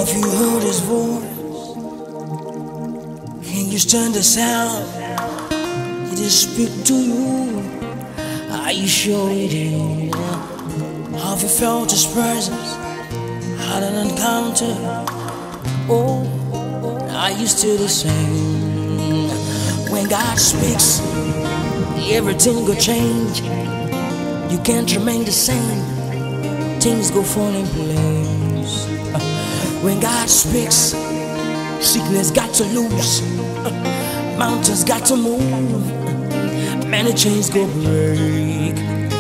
If you heard his voice, can you stand the sound? He did speak to you. Are you sure he did? Have you felt his presence? Had an encounter? Oh, are you still the same? When God speaks, everything will change. You can't remain the same. Things go fall in place. When God speaks, sickness got to lose, mountains got to move, many chains go break.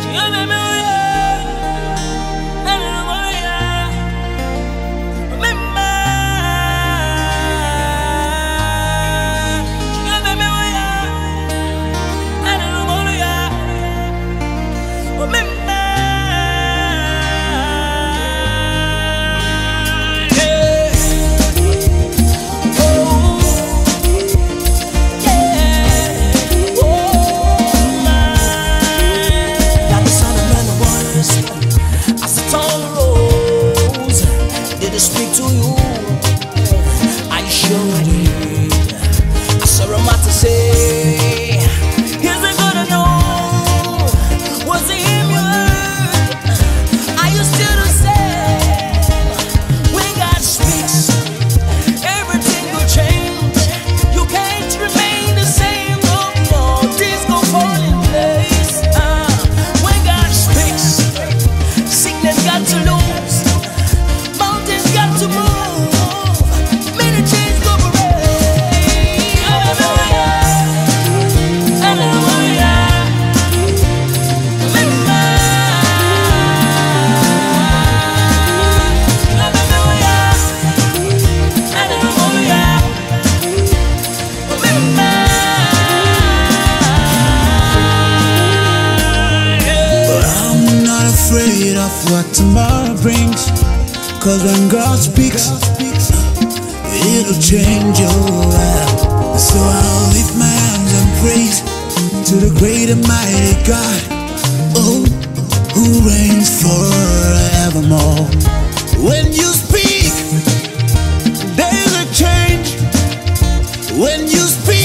Speak to you, I sure did. I saw a matter say, here's a gonna know, was it him you heard? Are you still the same? When God speaks, everything will change. You can't remain the same, no, no, things go fall in place. When God speaks, sickness got to lose, got to move, many chains go break. But I'm not afraid of what tomorrow brings, 'cause when God speaks, it'll change your life. So I'll lift my hands and praise to the great and mighty God, oh, who reigns forevermore. When you speak, there's a change. When you speak,